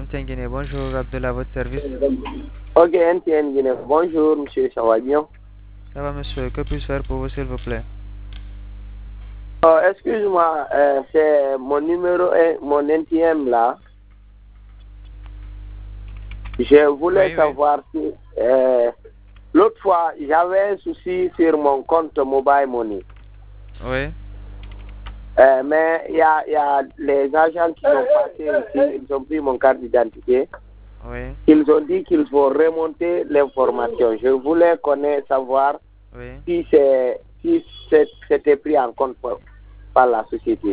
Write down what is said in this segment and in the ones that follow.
MTN Guinée, bonjour, Abdullah, votre service. Ok, MTN Guinée, bonjour, monsieur, ça va bien? Ça va, monsieur, que puis-je faire pour vous, s'il vous plaît? Excuse-moi, c'est mon numéro, mon NTM là. Je voulais savoir si, l'autre fois, j'avais un souci sur mon compte Mobile Money. Oui. Mais il y a les agents qui sont passés ici, ils ont pris mon carte d'identité. Oui. Ils ont dit qu'il faut remonter l'information. Je voulais savoir si c'était pris en compte par la société.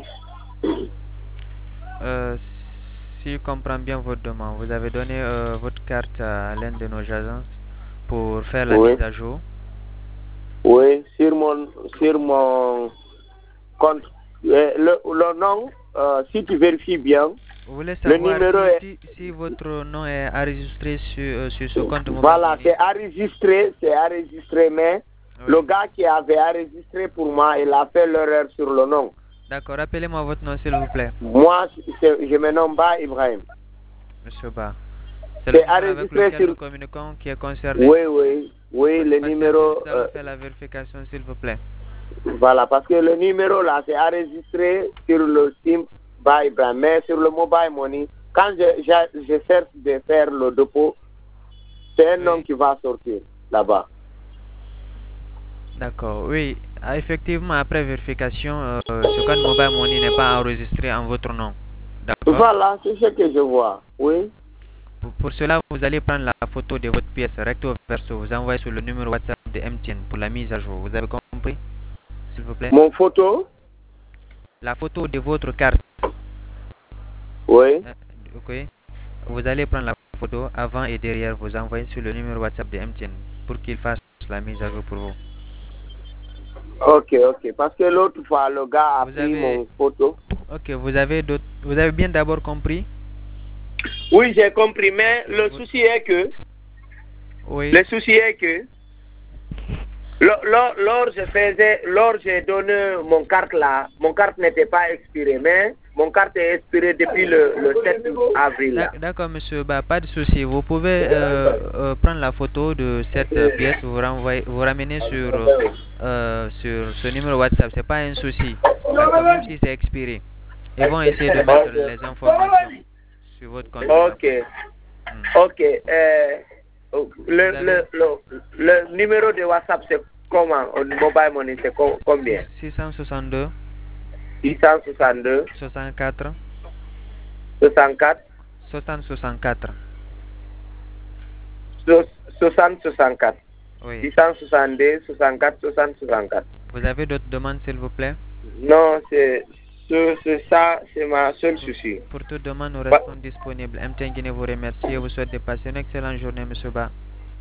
Si je comprends bien votre demande, vous avez donné votre carte à l'un de nos agents pour faire la mise à jour. Oui, sur mon compte. Le nom, si tu vérifies bien, vous voulez savoir le numéro si votre nom est enregistré sur ce compte mobile. Voilà, c'est enregistré, mais le gars qui avait enregistré pour moi, il a fait l'erreur sur le nom. D'accord, rappelez-moi votre nom, s'il vous plaît. Moi, je me nomme Ba Ibrahim. Monsieur Ba. C'est le numéro avec lequel nous communiquons qui est concerné. Oui, le numéro. Nous allons faire la vérification, s'il vous plaît. Voilà, parce que le numéro là, c'est enregistré sur le SIM Ba Ibrahim, mais sur le Mobile Money, quand je cherche de faire le dépôt, c'est un nom qui va sortir là-bas. D'accord, oui. Effectivement, après vérification, ce compte Mobile Money n'est pas enregistré en votre nom. D'accord. Voilà, c'est ce que je vois, oui. Pour cela, vous allez prendre la photo de votre pièce recto verso, vous envoyez sur le numéro WhatsApp de MTN pour la mise à jour. Vous avez compris, s'il vous plaît? Mon photo? La photo de votre carte. Oui. Ok. Vous allez prendre la photo avant et derrière, vous envoyez sur le numéro WhatsApp de MTN pour qu'il fasse la mise à jour pour vous. Ok. Parce que l'autre fois, le gars a pris mon photo. Ok, vous avez bien d'abord compris? Oui, j'ai compris, mais le souci est que... Oui. Le souci est que... Lors j'ai donné mon carte là, mon carte n'était pas expirée, mais mon carte est expirée depuis le 7 avril. D'accord, monsieur, pas de souci. Vous pouvez prendre la photo de cette pièce, vous ramenez sur ce numéro WhatsApp, c'est pas un souci. D'accord, même si c'est expiré. Ils vont essayer de mettre les informations sur votre compte. Ok. Le numéro de WhatsApp, c'est comment? Au Mobile Money, c'est combien? 662 662 64 64 60 64. Oui. 662 64 60 64. Vous avez d'autres demandes, s'il vous plaît? Non, c'est ça, c'est ma seule souci. Pour toute demande, nous restons disponibles. MTN Guinée vous remercie et vous souhaite de passer une excellente journée, monsieur Ba.